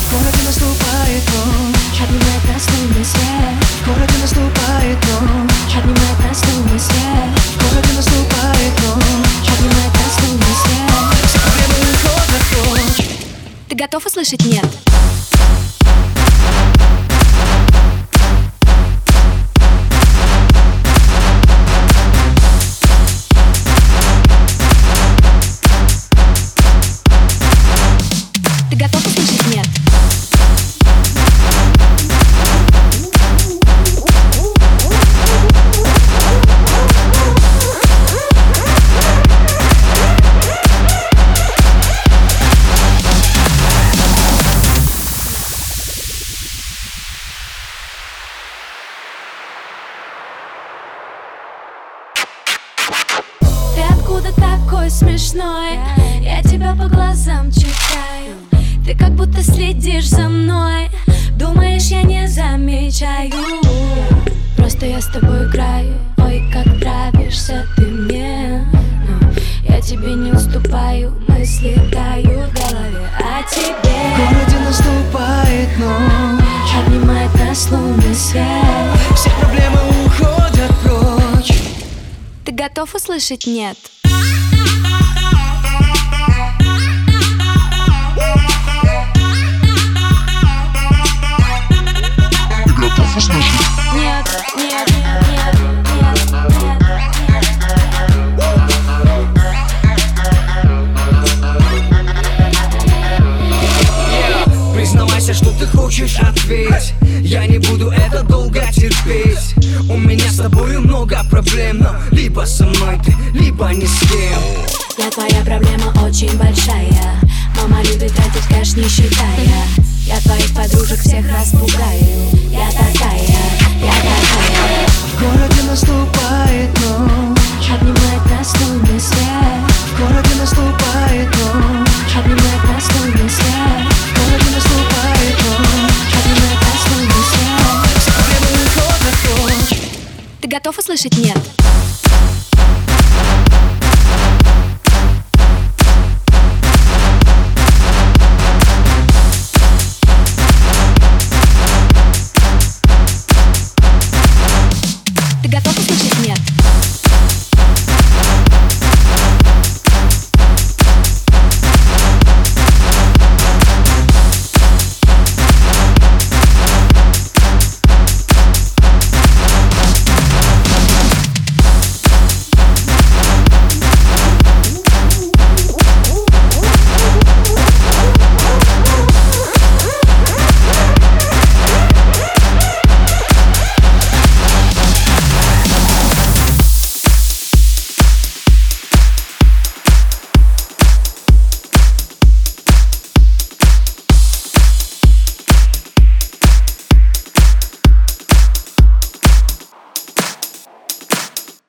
В городе наступает ночь, Обнимает нас лунный свет. в городе наступает ночь, Обнимает нас лунный свет. в городе наступает ночь. Обнимает нас лунный свет. Все проблемы уходят прочь. Ты готов услышать нет? Ты готов услышать нет? Ты откуда такой смешной? Я тебя по глазам читаю. Ты как будто следишь за мной. Думаешь, я не замечаю. Просто я с тобой играю. Ой, как нравишься ты мне. Но я тебе не уступаю. Мысли тают в голове о В тебе. городе наступает ночь, Обнимает нас лунный свет. все проблемы уходят прочь. Ты готов услышать нет? Нет, нет, нет, нет, Признавайся, что ты хочешь, ответь. Я не буду это долго терпеть. У меня с тобою много проблем, но либо со мной ты, либо ни с кем. Я твоя проблема очень большая. Мама любит тратить кэш, не считая. Я твоих подружек всех распугаю. Я такая, я такая. В городе наступает ночь, Обнимает нас лунный свет. в городе наступает ночь, Обнимает нас лунный свет. в городе наступает ночь. Обнимает нас лунный свет. Все проблемы уходят прочь. Ты готов услышать нет?